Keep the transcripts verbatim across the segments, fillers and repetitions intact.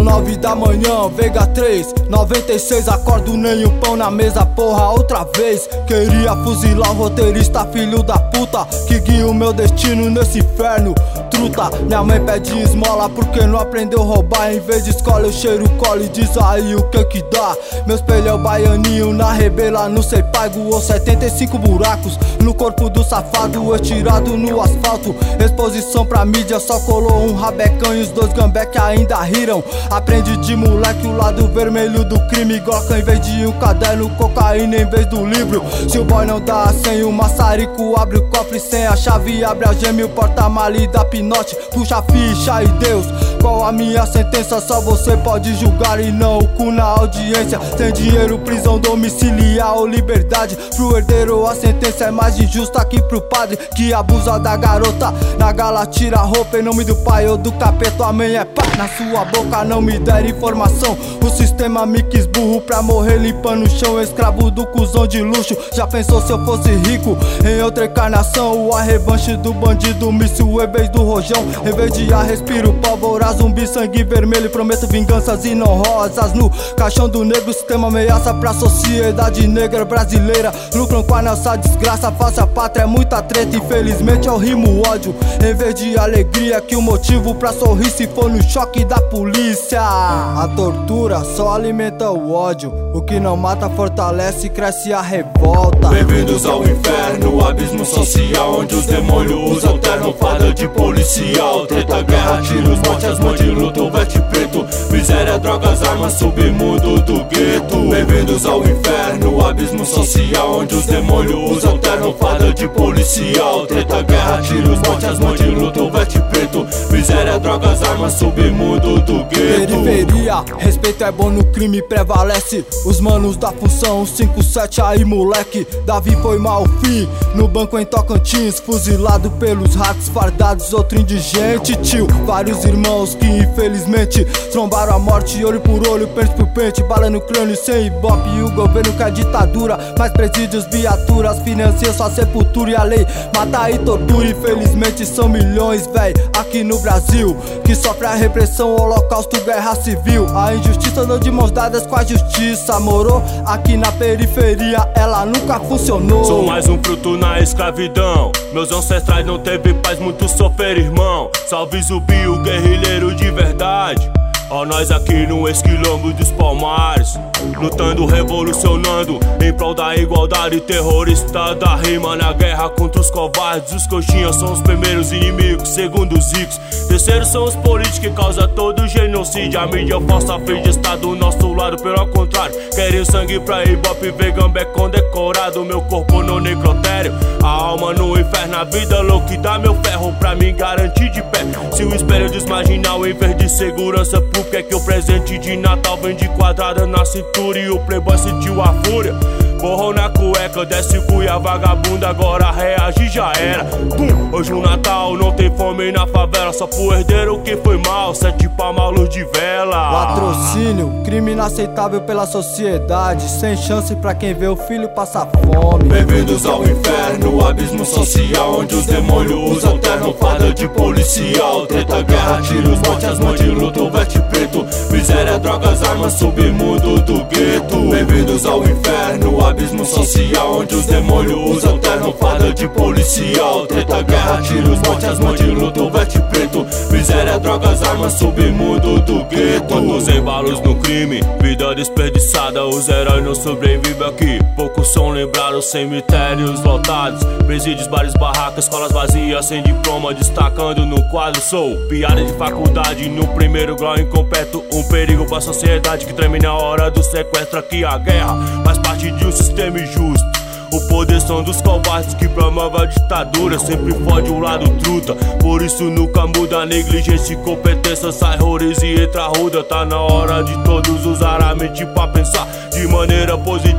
nove da manhã, Veiga três, noventa e seis, acordo nem o pão na mesa, porra, outra vez. Queria fuzilar o roteirista, filho da puta, que guia o meu destino nesse inferno, truta. Minha mãe pede esmola porque não aprendeu a roubar. Em vez de escola eu cheiro cola e diz aí o que que dá. Meu espelho é o baianinho, na rebela não sei pago. Ou setenta e cinco buracos no corpo do safado, estirado no asfalto. Exposição pra mídia, só colou um rabecão e os dois gambé que ainda riram. Aprende de moleque o lado vermelho do crime. Glock em vez de um caderno, cocaína em vez do livro. Se o boy não dá sem o maçarico, abre o cofre sem a chave, abre a gema e o porta-mala e dá pinote, puxa a ficha e Deus, qual a minha sentença? Só você pode julgar e não o cu na audiência. Sem dinheiro, prisão domiciliar ou liberdade. Pro herdeiro a sentença é mais injusta que pro padre que abusa da garota. Na gala tira a roupa em nome do pai ou do capeta. Amém é pá, na sua boca não me der informação. O sistema me quis burro pra morrer limpando o chão, escravo do cuzão de luxo. Já pensou se eu fosse rico em outra encarnação? O a revanche do bandido, míssil em vez do rojão. Em vez de ar respiro pólvora, zumbi, sangue vermelho. Prometo vinganças e não rosas no caixão do negro. Sistema ameaça pra sociedade negra brasileira. Lucram com a nossa desgraça, face a pátria é muita treta. Infelizmente eu rimo ódio em vez de alegria, que o motivo pra sorrir se for no choque da polícia. A tortura só alimenta o ódio, o que não mata fortalece e cresce a revolta. Bem-vindos ao inferno, abismo social, onde os demônios usam terno, fada de policial. Treta, guerra, tiros, morte, as mãos de luto, veste preto. Miséria, drogas, armas, submundo do gueto. Bem-vindos ao inferno, abismo social, onde os demônios usam terno, fada de policial. Treta, guerra, tiros, morte, as mãos de luto, veste preto. Miséria, drogas, armas, submundo do gueto. Periferia, respeito é bom no crime, prevalece. Os manos da função cinco sete aí moleque. Davi foi mal fim no banco em Tocantins, fuzilado pelos ratos fardados, outro indigente, tio. Vários irmãos que infelizmente trombaram a morte, olho por olho, pente por pente, bala no crânio sem ibope. E o governo quer ditadura, mais presídios, viaturas, financia sua sepultura. E a lei mata e tortura, infelizmente são milhões, véi, aqui no Brasil, que sofre a repressão, holocausto, guerra civil. A injustiça andou de mãos dadas com a justiça, morou aqui na periferia, ela nunca funcionou. Sou mais um fruto na escravidão, meus ancestrais não teve paz, muito sofrer, irmão. Salve Zumbi, o guerrilheiro de verdade. Ó nós aqui no esquilombo dos Palmares, lutando, revolucionando em prol da igualdade. Terrorista da rima na guerra contra os covardes. Os coxinhas são os primeiros inimigos, segundo os ricos. Terceiros são os políticos que causam todo o genocídio. A mídia falsa finge estar do nosso lado, pelo contrário, querem sangue pra ibope, vegambé condecorado. Meu corpo no necrotério, a alma no inferno. A vida louca e dá meu ferro pra me garantir de pé. Se o espelho desmarginal em vez de segurança, por que é que o presente de Natal vem de quadrada na cintura e o playboy sentiu a fúria? Borrou na cueca, desce o cuia vagabunda, agora reagir já era. Pum, hoje o Natal não tem fome na favela, só pro herdeiro que foi mal, sete palmas, luz de vela. Latrocínio, crime inaceitável pela sociedade, sem chance pra quem vê o filho passar fome. Bem-vindos ao inferno, abismo social, onde os demônios usam terno, fada de policial. Treta, guerra, tiros, morte, as mãos de luto, veste preto. Miséria, drogas, armas, submundo do gueto. Bem-vindos ao inferno, abismo social, onde os demônios usam terno, fada de policial. Treta, guerra, tiros, morte, as mãos de luto, veste preto. Miséria, drogas, armas, submundo do gueto. Quantos embalos no crime, vida desperdiçada. Os heróis não sobrevivem aqui, poucos são lembrados. Cemitérios lotados, presídios, bares, barracas, escolas vazias sem diploma, destacando no quadro. Sou piada de faculdade no primeiro grau incompleto, um perigo pra sociedade que treme na hora do sequestro. Aqui a guerra faz parte de um sistema injusto. O poder são dos covardes que promovem a ditadura, sempre fode o lado truta. Por isso nunca muda, negligência e incompetência, sai horrores e entra ruda. Tá na hora de todos usar a mente pra pensar de maneira positiva.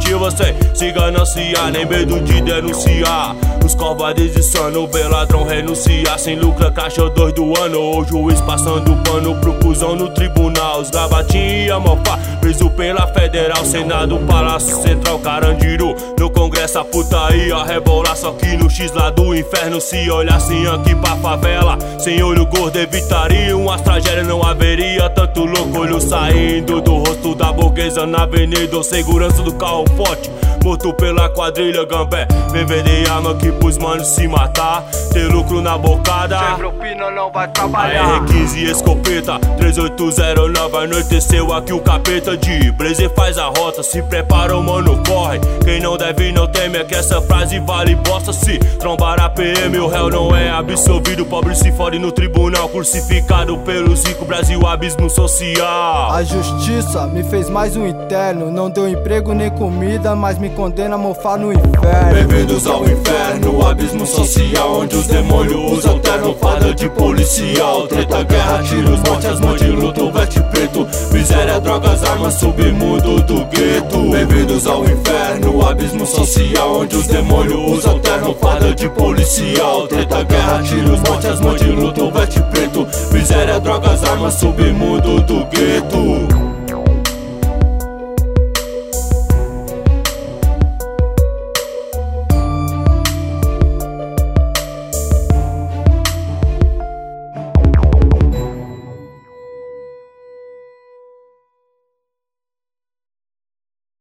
primitiva sem se gananciar, nem medo de denunciar. Os covardes de sano, vê ladrão renunciar. Sem lucro, caixa dois do ano. O juiz passando pano pro cuzão no tribunal. Os gravatinhos e a mofá, preso pela federal. Senado, Palácio Central, Carandiru. No Congresso a putaria rebolar, só que no X lá do inferno. Se olhassem aqui pra favela, sem olho gordo evitaria uma tragédia, não haveria tanto louco olho saindo do rosto da burguesa na avenida. Ou segurança do carro forte, morto pela quadrilha gambé. Vem vender arma aqui pros manos se matar, ter lucro na bocada. Sem propina não vai trabalhar. A R quinze escopeta, três oito zero nove, anoiteceu aqui o capeta de Blazer faz a rota, se prepara o mano corre. Quem não deve não teme, é que essa frase vale bosta. Se trombar a P M o réu não é absolvido, pobre se fode no tribunal, crucificado pelo Zico, Brasil abismo social. A justiça me fez mais um interno, não deu emprego nem comida, mas me condena a mofar no inferno. Bem-vindos ao inferno, abismo social, onde os demônios usam terno, fada de policial. Treta, guerra, tiros, morte, as mãos de luto, veste preto. Miséria, drogas, armas, submundo do gueto. Bem-vindos ao inferno, abismo social, onde os demônios usam terno, fada de policial. Treta, guerra, tiros, morte, as mãos de luto, veste preto. Miséria, drogas, armas, submundo do gueto.